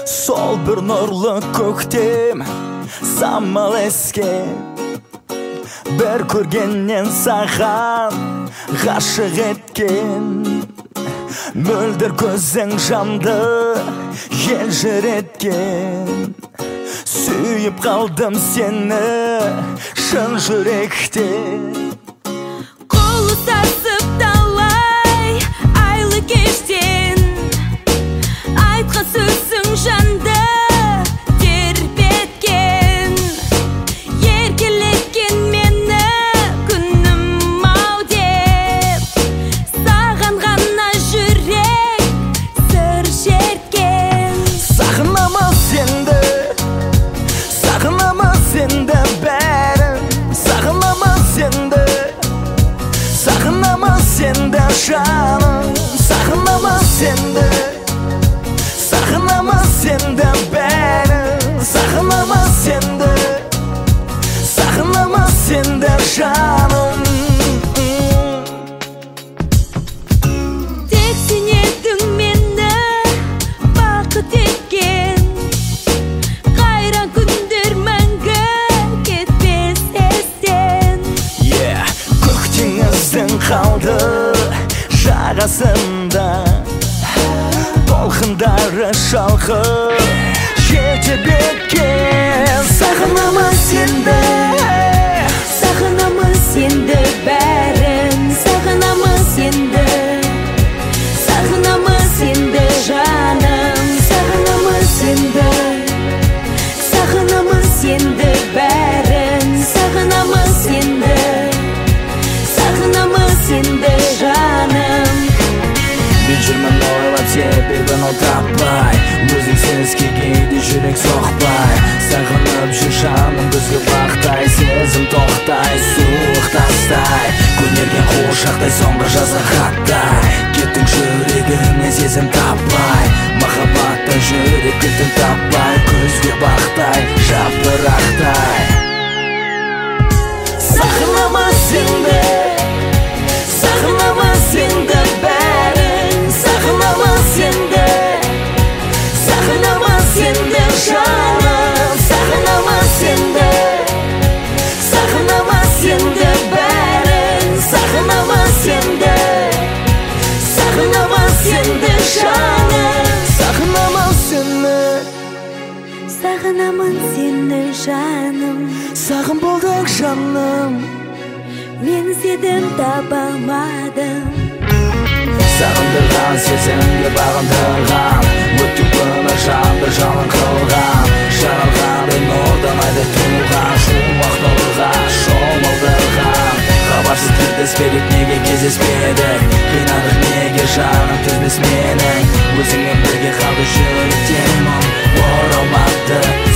Сол бір нұрлы көктем самал ескен, бір көргеннен саған ғашық еткен. Мөлдір көзің жамды елжіреткен, сүйіп қалдым сені шын жүректен. Қолы сасып талай айлы кештен, айтқан сөзің жанды тербеткен. Еркелеткен мені күнім ау деп, саған ғана жүрек сыр шерткен. Сағынамыз енді, сағынамыз енді бәрін, сағынамыз енді, сағынамыз енді жаным, сағынамыз енді, сағынамыз енді бәрін, сағынамыз енді, сағынамыз енді жаным. Тек сен едің мені бақыт еткен, қайран күндер мәңгі кетпес естен. Көк теңіздің қалды жағасында, толқындары шалқып жетіп кеткен. Сағынамыз енді, Сағынамыз енді бәрін, сағынамыз енді, сағынамыз енді жаным, сағынамыз енді, сағынамыз енді бәрін, сағынамыз енді, сағынамыз енді жаным. мен жүрмін ойлап себебін ол таппай, өзіңсіз кейде жүрек соқпай. Сағынып жүр жаным күзгі бақтай, сезім тоқтай, суық тастай, көнерген қуыршақтай, соңғы жазған хаттай. Кеттің жүрегіме сезім таппай, махаббатта жүрек кілтін таппай, күзгі бақтай, жапырақтай. Сағынамыз енді, сағынамыз енді бәрін, сағынамыз енді, сағынамыз енді жаным, сағынамыз енді, сағынамыз енді бәрін, сағынамыз енді, сағынамыз енді жаным, сағынамыз енді, Сағынамын сені жаным, сағын болдық жаным. мен іздедім таба алмадым. Сағындырған сезімге бағындырған, өтті күні жанды жалын қылған, жаралғандай нұрдан айды туған, шумақ нұрға шомылдырған. Хабарсыз тілдеспедік, неге кездеспедік, қинадық неге жаным төзбес менің. Өзіңмен бірге қалды жүректен мұң оралмады.